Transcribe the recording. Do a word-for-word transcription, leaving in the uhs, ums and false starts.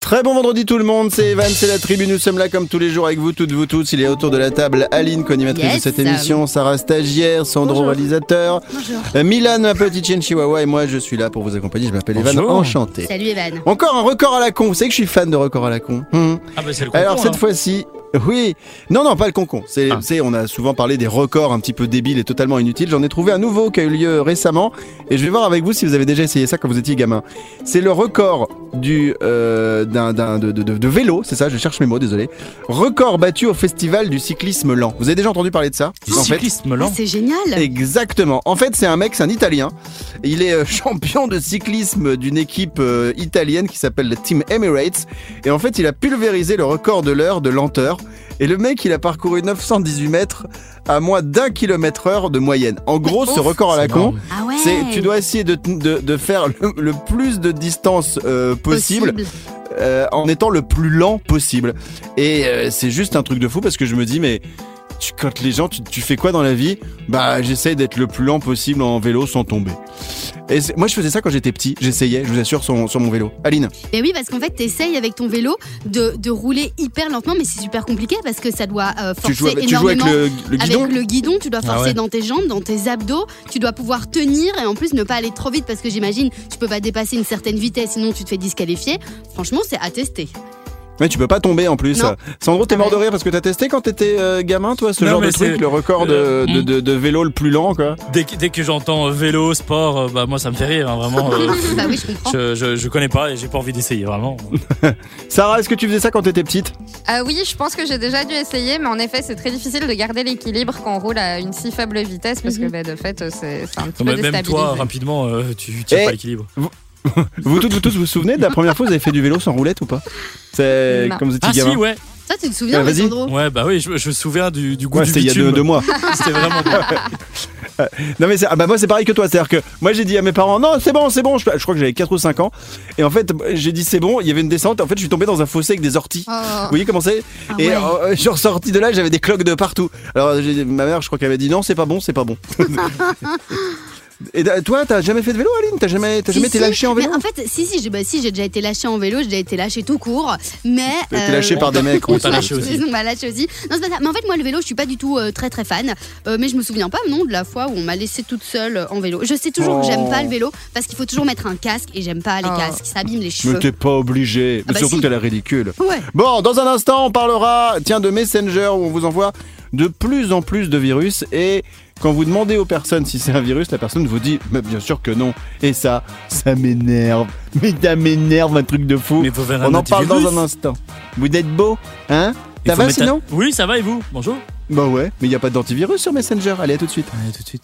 Très bon vendredi tout le monde, c'est Evan, c'est la tribu, nous sommes là comme tous les jours avec vous, toutes vous tous. Il est autour de la table Aline, co-animatrice yes. de cette émission, Sarah stagiaire, Sandro Bonjour. réalisateur, Bonjour. Euh, Milan, ma petite chienne chihuahua, et moi je suis là pour vous accompagner, je m'appelle Evan, enchanté. Salut Evan. Encore un record à la con, vous savez que je suis fan de record à la con. Hum. Ah bah c'est le concours. Alors cette hein. fois-ci... Oui, non, non, pas le concon. C'est, ah. c'est, on a souvent parlé des records un petit peu débiles et totalement inutiles. J'en ai trouvé un nouveau qui a eu lieu récemment et je vais voir avec vous si vous avez déjà essayé ça quand vous étiez gamin. C'est le record du, euh, d'un, d'un, de, de, de vélo, c'est ça, je cherche mes mots, désolé. Record battu au festival du cyclisme lent. Vous avez déjà entendu parler de ça ? Du en cyclisme fait, lent ah, c'est génial. Exactement. En fait, c'est un mec, c'est un Italien. Il est euh, champion de cyclisme d'une équipe euh, italienne qui s'appelle le Team Emirates. Et en fait, il a pulvérisé le record de l'heure de lenteur. Et le mec, il a parcouru neuf cent dix-huit mètres à moins d'un kilomètre heure de moyenne. En gros, ce record à la con, ah ouais. c'est tu dois essayer de, de, de faire le, le plus de distance euh, possible, possible. Euh, en étant le plus lent possible. Et euh, c'est juste un truc de fou parce que je me dis, mais tu, quand les gens, tu, tu fais quoi dans la vie ? Bah, j'essaye d'être le plus lent possible en vélo sans tomber. Et moi, je faisais ça quand j'étais petit. J'essayais, je vous assure, sur, sur mon vélo. Aline ? Et oui, parce qu'en fait, t'essayes avec ton vélo de, de rouler hyper lentement, mais c'est super compliqué parce que ça doit euh, forcer tu joues, énormément. Tu joues avec le, le guidon ? Avec le guidon, tu dois forcer ah ouais. dans tes jambes, dans tes abdos. Tu dois pouvoir tenir et en plus ne pas aller trop vite parce que j'imagine tu peux pas dépasser une certaine vitesse, sinon tu te fais disqualifier. Franchement, c'est à tester. Mais tu peux pas tomber en plus. Non. Sandro, t'es mort ah ouais. de rire parce que t'as testé quand t'étais euh, gamin, toi, ce non, genre de truc, le record de, de, de, de vélo le plus lent, quoi. Dès que, dès que j'entends euh, vélo, sport, euh, bah moi ça me fait rire, hein, vraiment. Euh, bah oui, je comprends. Je, je, je connais pas et j'ai pas envie d'essayer, vraiment. Sarah, est-ce que tu faisais ça quand t'étais petite ? euh, Oui, je pense que j'ai déjà dû essayer, mais en effet, c'est très difficile de garder l'équilibre quand on roule à une si faible vitesse, parce mm-hmm. que bah, de fait, c'est, c'est un petit non, peu déstabilisé. Même toi, rapidement, euh, tu tiens pas l'équilibre. Vous... vous, tous, vous tous vous souvenez de la première fois que vous avez fait du vélo sans roulette ou pas ? C'est non. comme vous étiez ah, gamin. Si, ouais. Ça, tu te souviens, ouais, Sandro ? Ouais, bah oui, je, je me souviens du, du goût ouais, du c'était bitume. il y a deux, deux mois. C'était vraiment bien. Non mais c'est, ah bah moi c'est pareil que toi, c'est-à-dire que moi j'ai dit à mes parents non c'est bon c'est bon, je, je crois que j'avais quatre ou cinq ans et en fait j'ai dit c'est bon, il y avait une descente, en fait je suis tombé dans un fossé avec des orties, oh. Vous voyez comment c'est ah et ouais. euh, je suis ressorti de là, j'avais des cloques de partout, alors j'ai, ma mère je crois qu'elle avait dit non c'est pas bon c'est pas bon. Et toi, t'as jamais fait de vélo, Aline ? T'as jamais, t'as si, jamais été lâchée en vélo ? Mais en fait, si, si, j'ai, bah, si, j'ai déjà été lâchée en vélo, j'ai déjà été lâchée tout court, mais... T'as euh... été lâchée par des mecs, on t'a lâché aussi. On m'a lâché aussi. Non, c'est pas ça. Mais en fait, moi, le vélo, je suis pas du tout euh, très très fan, euh, mais je me souviens pas, non, de la fois où on m'a laissée toute seule en vélo. Je sais toujours oh. que j'aime pas le vélo, parce qu'il faut toujours mettre un casque, et j'aime pas les oh. casques, ça abîme les cheveux. Mais t'es pas obligé, mais ah bah surtout si. Que t'as l'air ridicule. Ouais. Bon, dans un instant, on parlera, tiens, de Messenger, où on vous envoie de plus en plus de virus, et... Quand vous demandez aux personnes si c'est un virus, la personne vous dit mais bien sûr que non. Et ça, ça m'énerve. Mais ça m'énerve, un truc de fou. Mais faut faire un On en parle dans un instant. Vous êtes beau, hein ? Ça va sinon ? Oui, ça va et vous ? Bonjour. Bah ouais, mais il n'y a pas d'antivirus sur Messenger. Allez, à tout de suite. Allez, à tout de suite.